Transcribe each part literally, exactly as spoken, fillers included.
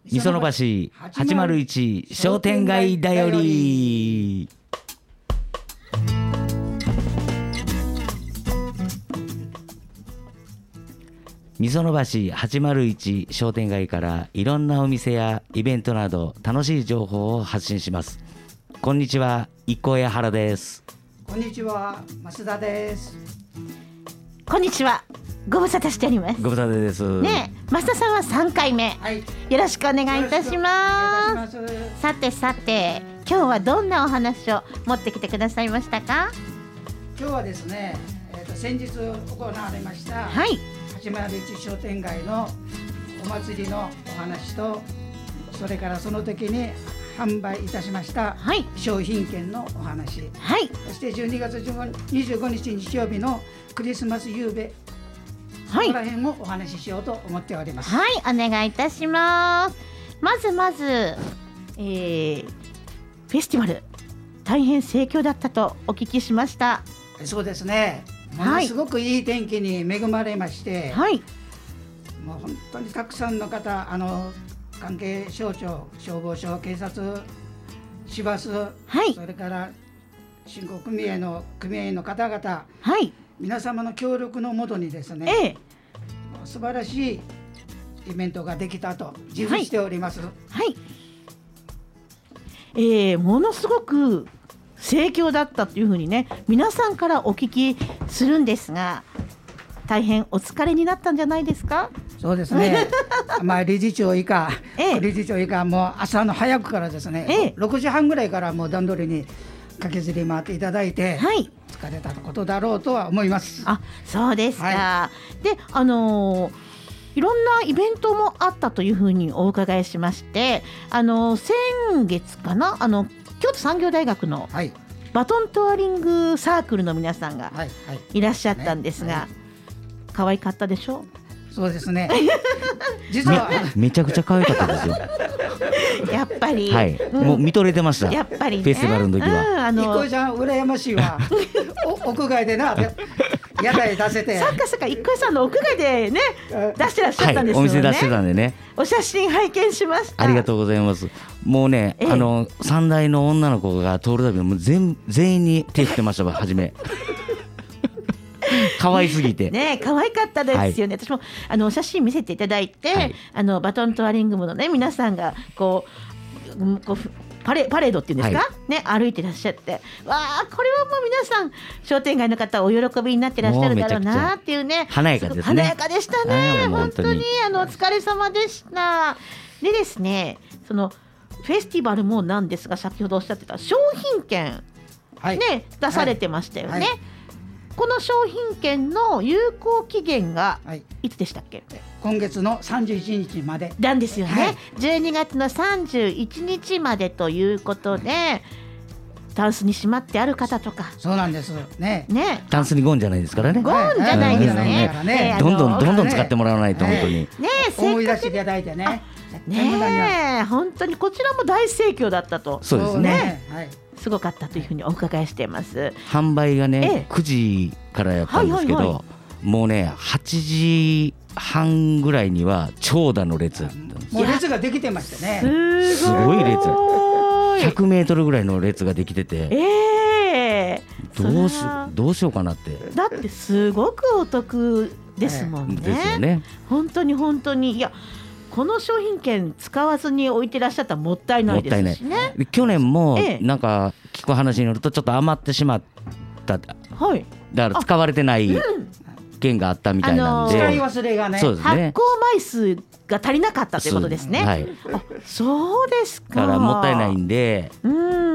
磯野橋はちまるいち商店街だより。溝の橋はちまるいち商店街からいろんなお店やイベントなど楽しい情報を発信します。こんにちは、一行屋原です。 こんにちは、増田です。 こんにちは、ご無沙汰しております。 ご無沙汰ですねえ、増田さんはさんかいめ、はい、よろしくお願いいたします。さてさて、今日はどんなお話を持ってきてくださいましたか？ 今日はですね、えーと、先日行われました、 はい、 はちまるいち商店街のお祭りのお話と、それからその時に販売いたしました商品券のお話、はい、そしてじゅうにがつにじゅうごにち日曜日のクリスマス夕べ、はい、そこら辺をお話ししようと思っております。 はい、お願いいたします。まずまず、えー、フェスティバル大変盛況だったとお聞きしました。 そうですね、ものすごくいい天気に恵まれまして、はい、もう本当にたくさんの方、あの関係省庁、消防署、警察、市バス、はい、それから振興組合の組合員の方々、はい、皆様の協力のもとにですね、ええ、素晴らしいイベントができたと自負しております。はいはい、えー、ものすごく盛況だったというふうにね、皆さんからお聞きするんですが、大変お疲れになったんじゃないですか？ そうですねまあ理事長以下、ええ、理事長以下もう朝の早くからですね、ええ、ろくじはんぐらいからもう段取りに駆けずり回っていただいて、はい、疲れたことだろうとは思います。 あ、そうですか、はい、で、あのー、いろんなイベントもあったというふうにお伺いしまして、あのー、先月かな、あの京都産業大学のバトントワリングサークルの皆さんがいらっしゃったんですが、はいはいね、はい、可愛かったでしょう？ そうですね実はめ, めちゃくちゃ可愛かったですよやっぱり、 はい、うん、もう見とれてました。 やっぱり、ね、 フェスティバルの時は、うん、 あの一行ちゃん羨ましいわ屋外でな屋台出せて、 さっかさっか一行さんの屋外でね出してらっしゃったんですよね、はい、 お店出してたんでね、 お写真拝見しました。 ありがとうございます。もうね、ええ、あのさん代の女の子が通るたびにもう 全, 全員に手振ってましたわ初め可愛すぎてね、可愛かったですよね、はい、私もあのお写真見せていただいて、はい、あのバトントワリング部のね皆さんがこう、こうパレ、パレードっていうんですか、はい、ね、歩いてらっしゃって、わあ、これはもう皆さん商店街の方お喜びになってらっしゃるだろうなっていうね、 華やかですね、 華やかでしたね、本当にあのお疲れ様でした。でですね、そのフェスティバルもなんですが、先ほどおっしゃってた商品券、はい、ね、出されてましたよね、はいはい、この商品券の有効期限がいつでしたっけ？はい、 今月のさんじゅういちにちまでなんですよね、はい、じゅうにがつのさんじゅういちにちまでということで、はい、タンスにしまってある方とか、 そうなんですね、 ね、タンスにゴンじゃないですからね、 ゴンじゃないですね、はい、 ね、どんどんどんどん使ってもらわないと、本当に、ね、 思い出していただいてね、 ね、本当にこちらも大盛況だったと。 そうですね、 はい、すごかったというふうにお伺いしています。 販売がね、ええ、くじからやったんですけど、はいはいはい、もうねはちじはんぐらいには長蛇の列だったんです。 もう列ができてましたね。 すごい列、ひゃくメートルぐらいの列ができてて、えー、どうしどうしようかなって。 だってすごくお得ですもんね、 えー、ですよね。 本当に本当に、いや、この商品券使わずに置いてらっしゃったらもったいないですしね。 もったいない。去年もなんか聞く話によるとちょっと余ってしまった、はい、だから使われてない券があったみたいなんで、 使い忘れがね、 そうですね、 発行枚数が足りなかったということですね。はい、あ、そうですか。 だからもったいないんで、 うん、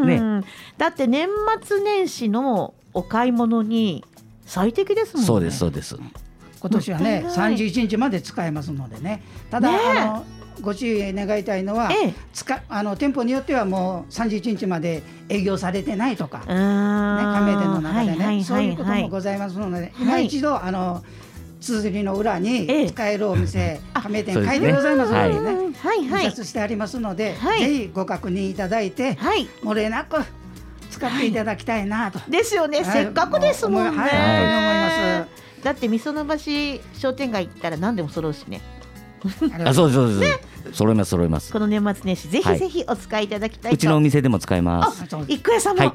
ね、だって年末年始のお買い物に最適ですもんね。 そうですそうです。 今年はねさんじゅういちにちまで使えますのでね。ただ、ね、あのご注意願いたいのは、ええ、使あの店舗によってはもうさんじゅういちにちまで営業されてないとか、ね、加盟店の中でね、はいはいはいはい、そういうこともございますので、はい、今一度あの綴りの裏に使えるお店、ええ、加盟店書いてございますのでね、はいはい、印刷してありますので、はい、ぜひご確認いただいて、はい、漏れなく使っていただきたいなと、はい、 ですよね、はい、せっかくですもんね、 はい、はい、思います。 だって溝の橋商店街行ったら何でも揃うしね。 あ、そうですそうです、ね、揃います揃います。 この年末年始ぜひぜひお使いいただきたいと、はい、 うちのお店でも使えます。 一個屋さんも、 はい、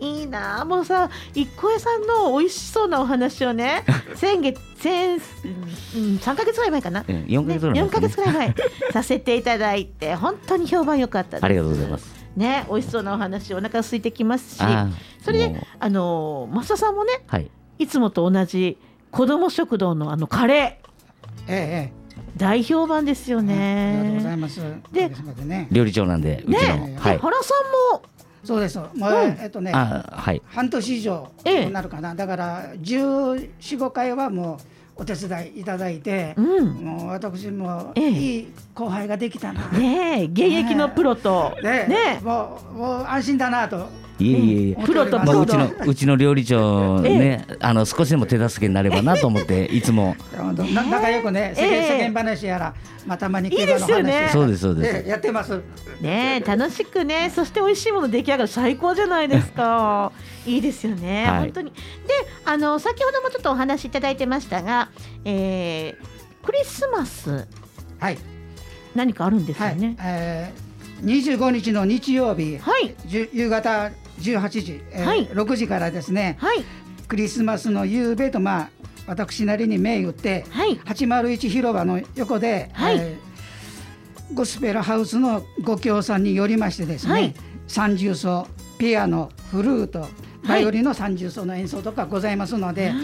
いいな。もうさ、一個屋さんの美味しそうなお話をね先月先、うん、さんかげつぐらい前かな、 よんかげつぐらい前、ね、 よんかげつぐらい前させていただいて本当に評判良かったです。 ありがとうございますね。美味しそうなお話、お腹空いてきますし、それであの増田さんもね、はい、いつもと同じ子ども食堂のあのカレー、ええ、大評判ですよね。 ありがとうございます。 で、 ね、料理長なんで、うちの、 ね、はい、原さんもそうです。もう、うん、えっとね、はい、半年以上になるかな、ええ、だからじゅうよん、ごかいはもうお手伝いいただいて、うん、もう私もいい後輩ができたな、 ね、現役のプロと、 ねね、もう、もう安心だなと。 いえいえ、 プロとプロと、まあ、うちのうちの料理長ね、ええ、あの少しでも手助けになればなと思っていつもな仲良くね、世間、ええ、世間話やら、まあ、たまに競馬の話、いいですよね、 そうですそうです、 やってますね。楽しくね、そして美味しいもの出来上がる、最高じゃないですかいいですよね、はい、本当に。で、あの先ほどもちょっとお話しいただいてましたが、えー、クリスマス、はい、何かあるんですよね、はい、えー、にじゅうごにちの日曜日、はい、夕方じゅうはちじ、えーはい、ろくじからですね、はい、クリスマスの夕べと、まあ、私なりに銘打って、はい、はちまるいち広場の横で、はい、えー、ゴスペルハウスのご協賛によりましてですね、はい、三重奏、ピアノ、フルート、バイオリンの三重奏の演奏とかございますので、はい、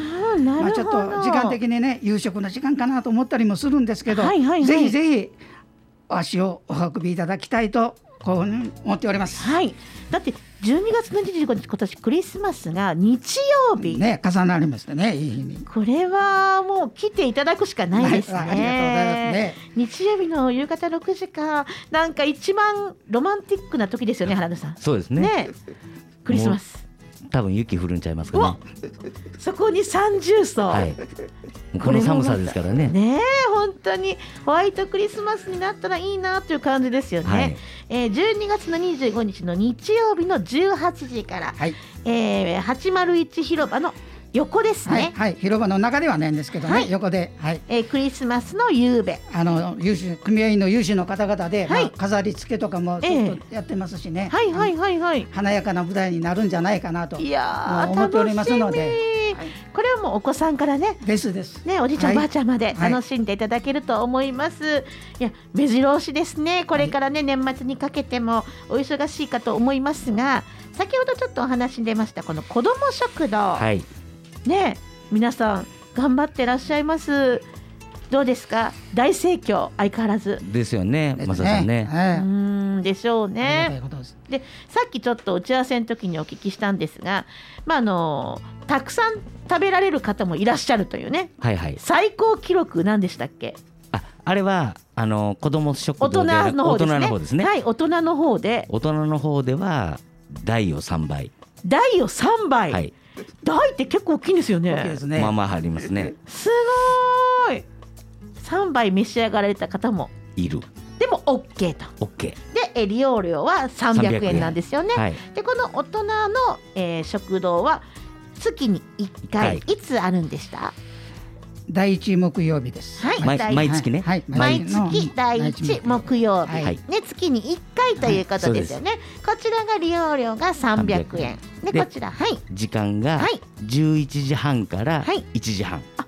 まあ、ちょっと時間的にね、夕食の時間かなと思ったりもするんですけど、はいはいはい、ぜひぜひ足をお運びいただきたいとこう思っております。 はい、だってじゅうにがつのにじゅうごにち、今年クリスマスが日曜日ね、重なりましてね、いい日に。 これはもう来ていただくしかないですね。 はい、ありがとうございますね。 日曜日の夕方ろくじか、なんか一番ロマンティックな時ですよね、原田さん。 そうですね。ね、 クリスマス。 多分雪降るんちゃいますかね。 そこに三重奏、はい、 この寒さですからね。 ね、本当にホワイトクリスマスになったらいいなという感じですよね。はい、えー、じゅうにがつのにじゅうごにちの日曜日のじゅうはちじから、はい、えー、はちまるいち広場の横ですね。 はい、はい、広場の中ではないんですけどね、はい、横で、はい、 えー、クリスマスの夕べ、 あの有志組合員の有志の方々で、はい、まあ、飾り付けとかもちょっとやってますしね、 えー、はいはいはいはい、 華やかな舞台になるんじゃないかなと、 いや思っておりますので、 はい、これはもうお子さんからね、 ですですね、おじいちゃん、はい、おばあちゃんまで楽しんでいただけると思います。はい、いや、目白押しですね。これからね、はい、年末にかけてもお忙しいかと思いますが、先ほどちょっとお話に出ましたこの子ども食堂、はい、ね、皆さん頑張ってらっしゃいます。どうですか、大盛況、相変わらずですよね、増田さんね。 うーん、でしょうね。で、さっきちょっと打ち合わせの時にお聞きしたんですが、まあ、あのたくさん食べられる方もいらっしゃるというね、はいはい、最高記録何でしたっけ。 あ、あれはあの子ども食堂で、 大人の方ですね。 大人の方ですね。 はい、大人の方で大人の方では大をさんばい、 大をさんばい、はい、大って結構大きいんですよね。 大きいですね。 まあまあありますね。 すごい。さんばい召し上がられた方もいる。 でも OK と。 OK で、利用料はさんびゃくえんなんですよね。はい、で、この大人の、えー、食堂は月にいっかい、いつあるんでした？ だいいち木曜日です。 はい、 毎, 毎月ね、 はい、毎月だいいち木曜日、はい、ね、月にいっかいということですよね。はい、こちらが利用料がさんびゃくえんで、こちら、はい、 時間がじゅういちじはんからいちじはん、はい、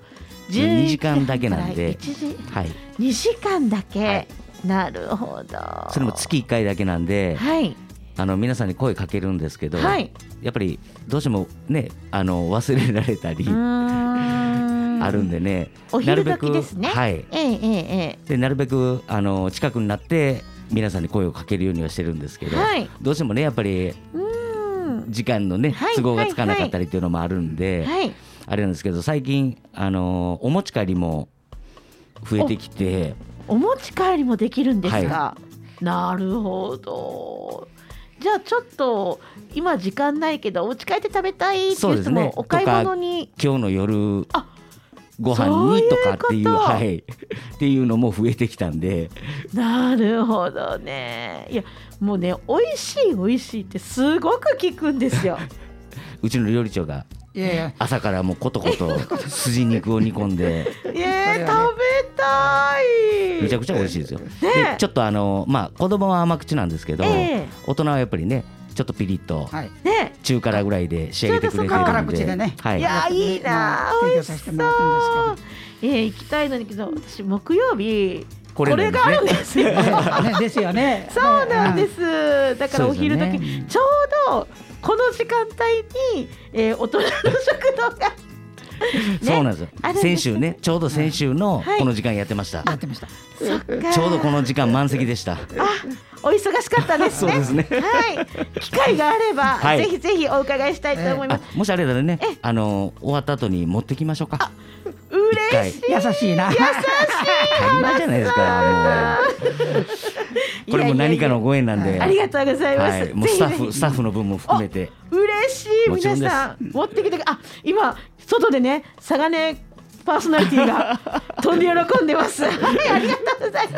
にじかんだけなんで、 はい、にじかんだけ、はい、なるほど。 それも月いっかいだけなんで、はい、あの皆さんに声かけるんですけど、はい、やっぱりどうしてもね、あの忘れられたりあるんでね、 お昼時ですね。 はい、ええええ、でなるべくあの近くになって皆さんに声をかけるようにはしてるんですけど、はい、どうしてもねやっぱり時間のね、はい、都合がつかなかったりっていうのもあるんで、はい、あれなんですけど、最近あのお持ち帰りも増えてきて、 お, お持ち帰りもできるんですか。はい、なるほど。じゃあちょっと今時間ないけどお家帰って食べたいっていう人もお買い物に、 今日の夜ご飯にとかっていう、はい、っていうのも増えてきたんで。 なるほどね。いやもうね、美味しい美味しいってすごく聞くんですよ。 うちの料理長がいやいや朝からもうことこと筋肉を煮込んでいや、ね、食べたい。 めちゃくちゃ美味しいですよ、ね、でちょっとあのまあ子供は甘口なんですけど、えー、大人はやっぱりねちょっとピリッと中辛ぐらいで仕上げてくれてるんで、 辛口でね、 はい、いやいいな、美味しそう。えー、行きたいのにけど私木曜日これがあるんですよ。 ですよね。 そうなんです。だからお昼時、ね、ちょうどこの時間帯に、えー、大人の食堂がね、 そうなんですよ。先週ね、ちょうど先週のこの時間やってました。 やってました。 ちょうどこの時間満席でした。あ、 お忙しかったですね。 そうですね。 はい。機会があれば、はい、ぜひぜひお伺いしたいと思います。 えー、もしあれだらね、あの終わった後に持ってきましょうか。 嬉しい。 優しいな。 優しい。 当たり前じゃないですか。もうこれも何かのご縁なんで。 ありがとうございます。はい、 もうスタッフスタッフの分も含めて。 嬉しい。皆さん持ってきて、あ、今外でね、サガネパーソナリティが飛んで喜んでます。はい、ありがとうございます。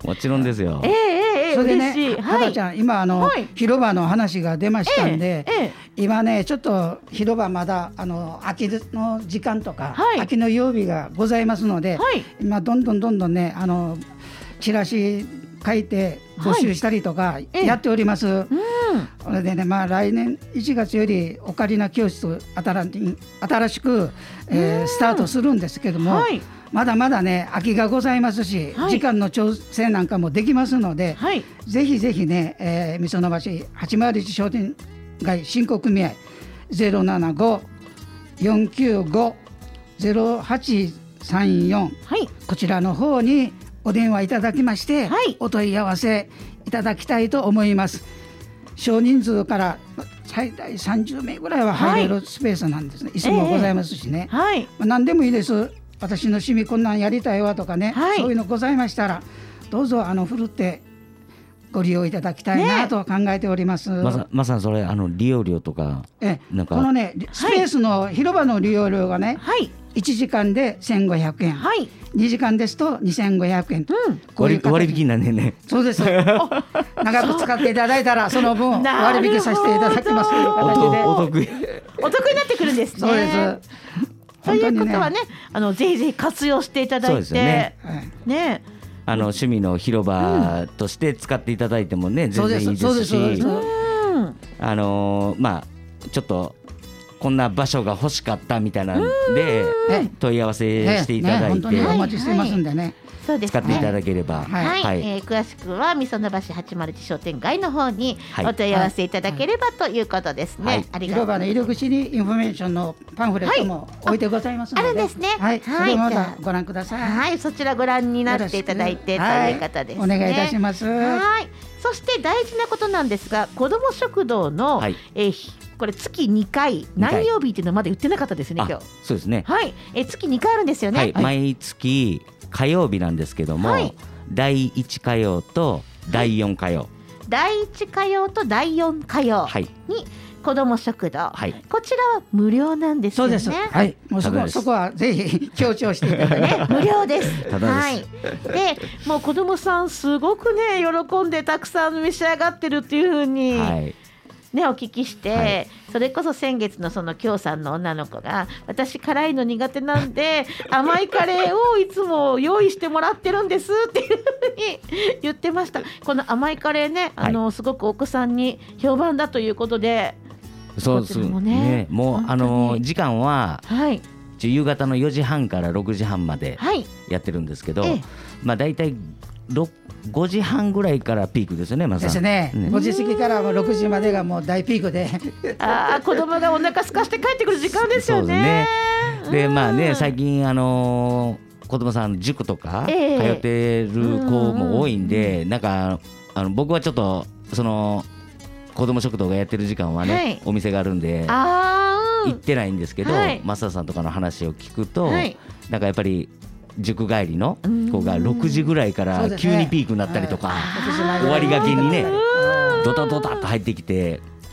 もちろんですよ。 えー、えー、 それでね、 嬉しい。 はだちゃん、今あの、はい、広場の話が出ましたんで、えーえー、今ねちょっと広場まだあの秋の時間とか、はい、秋の曜日がございますので、はい、今どんどんどんどんねあのチラシ書いて募集したりとかやっております。はい、それでね、まあ、来年いちがつよりオカリナ教室新しく、えー、スタートするんですけども、はい、まだまだね空きがございますし、はい、時間の調整なんかもできますので、はい、ぜひぜひね、えー、みその橋はちまるいち商店街振興組合 ゼロななご よんきゅうご ゼロはちさんよん、はい、こちらの方にお電話いただきまして、はい、お問い合わせいただきたいと思います。少人数から最大さんじゅうめいぐらいは入れるスペースなんですね、はい、椅子もございますしね、えーはい、まあ、何でもいいです。私の趣味こんなんやりたいわとかね、はい、そういうのございましたらどうぞあのふるってご利用いただきたいなと考えております。ね、 まさまさにそれあの利用料とか、 えなんかこのねスペースの広場の利用料がね、はい、いちじかんでせんごひゃくえん、はい、にじかんですとにせんごひゃくえん、うん、こういう割引なんでね。 そうです。長く使っていただいたらその分割引させていただきますという形でお得意お得になってくるんですね。そうです。ということはね、あのぜひぜひ活用していただいて、そうですよね。ね、あの趣味の広場として使っていただいてもね、うん、全然いいですし、あのー、まあちょっとこんな場所が欲しかったみたいなんで問い合わせしていただいて、ね、本当にお待ちしてますんでね、 そうですね、 使っていただければ、 はいはいはい、えー、詳しくはみその橋はちまるいち商店街の方にお問い合わせいただければということですね、はいはい、ありがとうございます。 広場の入り口にインフォメーションのパンフレットも置いてございますので、 はい、あるんですね、 はい、それもまたご覧ください。 はい、そちらご覧になっていただいてという方ですね、 はい、お願いいたします。 はい、そして大事なことなんですが、子ども食堂の、はい、えーこれ月にかい何曜日っていうのまだ言ってなかったですね今日。 そうですね、 はい、え月にかいあるんですよね、 はいはい、毎月火曜日なんですけども、はい、だいいち火曜とだいよん火曜、 だいいち火曜とだいよん火曜に子ども食堂、はい、こちらは無料なんですよね。 そうです、はい、もうそこ、そこはぜひ強調していただいて、 ね、無料です。 ただです、 はい、でもう子どもさんすごくね喜んでたくさん召し上がってるっていう風に、はい、ね、お聞きして、はい、それこそ先月のその京さんの女の子が私辛いの苦手なんで甘いカレーをいつも用意してもらってるんですっていうふうに言ってました。この甘いカレーね、あの、はい、すごくお子さんに評判だということで、 そうですね、ね、もうあの時間は、はい、夕方のよじはんからろくじはんまでやってるんですけど、はい、まあだいたいごじはんぐらいからピークですよね、まさですね、ね、ごじ過ぎからろくじまでがもう大ピークであ子供がお腹空かして帰ってくる時間ですよね。 そうですね。でまあね、最近あのー、子供さん塾とか通ってる子も多いんで、えー、なんかあの僕はちょっとその子供食堂がやってる時間はね、はい、お店があるんで行ってないんですけど、はい、増田さんとかの話を聞くと、はい、なんかやっぱり塾帰りの子がろくじぐらいから急にピークになったりとか、終わりがけにねドタドタっと入ってきて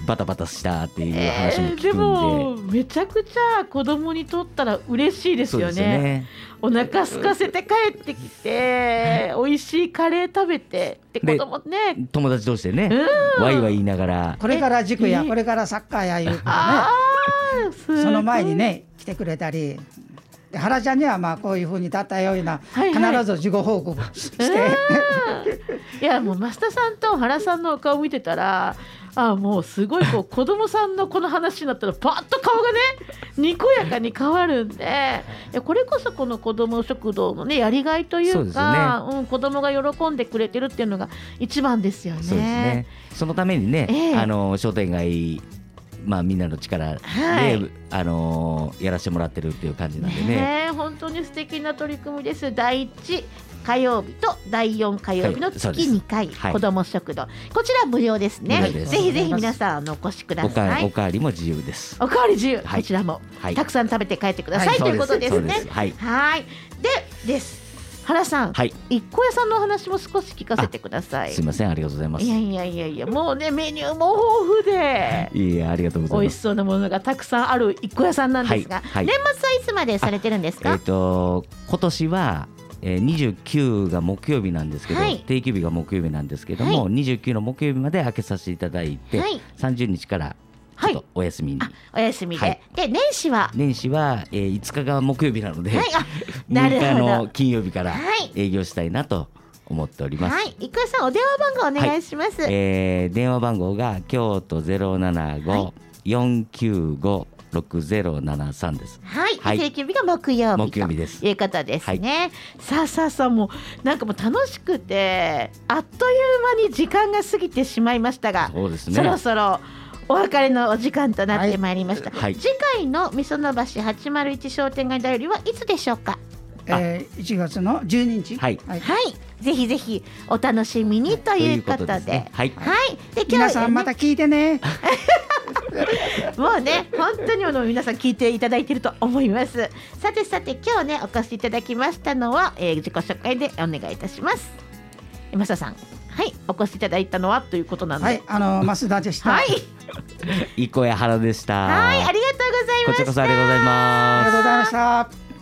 バタバタしたっていう話も聞くんで、えー、でもめちゃくちゃ子供にとったら嬉しいですよ ね, ですね。お腹空かせて帰ってきて美味しいカレー食べてって子供ね友達同士でね、うん、ワイワイ言いながらこれから塾やこれからサッカーやいうことねその前にね来てくれたりで原ちゃんにはまあこういうふうにだったような、はいはい、必ず事後報告して、 いやもう増田さんと原さんのお顔見てたらあもうすごいこう子供さんのこの話になったらパッと顔がねにこやかに変わるんでこれこそこの子ども食堂のねやりがいというかう、ねうん、子供が喜んでくれてるっていうのが一番ですよね。 そうですね。そのためにね、えー、あの商店街まあ、みんなの力で、はい、あのー、やらせてもらってるっていう感じなんで ね, ね本当に素敵な取り組みです。だいいち火曜日とだいよん火曜日の月にかい、はい、子ども食堂、こちら無料ですね。ぜひぜひ皆さんあのお越しください。 おかわりも自由です。 おかわり自由、はい、こちらも、はい、たくさん食べて帰ってください、はい、ということですね。はい、はいでです原さん、はい、一個屋さんのお話も少し聞かせてください。 すみません、ありがとうございます。 いやいやいやいや、もうねメニューも豊富でいやありがとうございます。 美味しそうなものがたくさんある一個屋さんなんですが、はいはい、年末はいつまでされてるんですか？ えーと今年はえー、にじゅうくにちが木曜日なんですけど、はい、定休日が木曜日なんですけども、はい、にじゅうくにちの木曜日まで開けさせていただいて、はい、さんじゅうにちからちょっとお休みに、はい、 お休みで、はい、で年始は年始は、えー、いつかが木曜日なので、はい、むいかの金曜日から営業したいなと思っております。 はい、一個さんお電話番号お願いします。 はい、えー、電話番号が京都 ゼロななご よんきゅうご ろくゼロななさんです。 はい、はい、定休日が木曜日ということですね。はい、さあさあさあもうなんかもう楽しくてあっという間に時間が過ぎてしまいましたが、 そうですね、 そろそろお別れのお時間となってまいりました。はいはい、次回のみその橋はちまるいち商店街だよりはいつでしょうか？ えー、いちがつのじゅうににち、 はいはいはい、ぜひぜひお楽しみにということで、はい、で、ね、はい、 で皆さんまた聞いてねもうね本当に皆さん聞いていただいていると思います。さてさて今日ねお越しいただきましたのは、えー、自己紹介でお願いいたします。増田さん、はい、お越しいただいたのはということなんで、 はい、あの増田でした。 はい一個や原でした。 はい、ありがとうございました。 こちらこそありがとうございます。 ありがとうございました。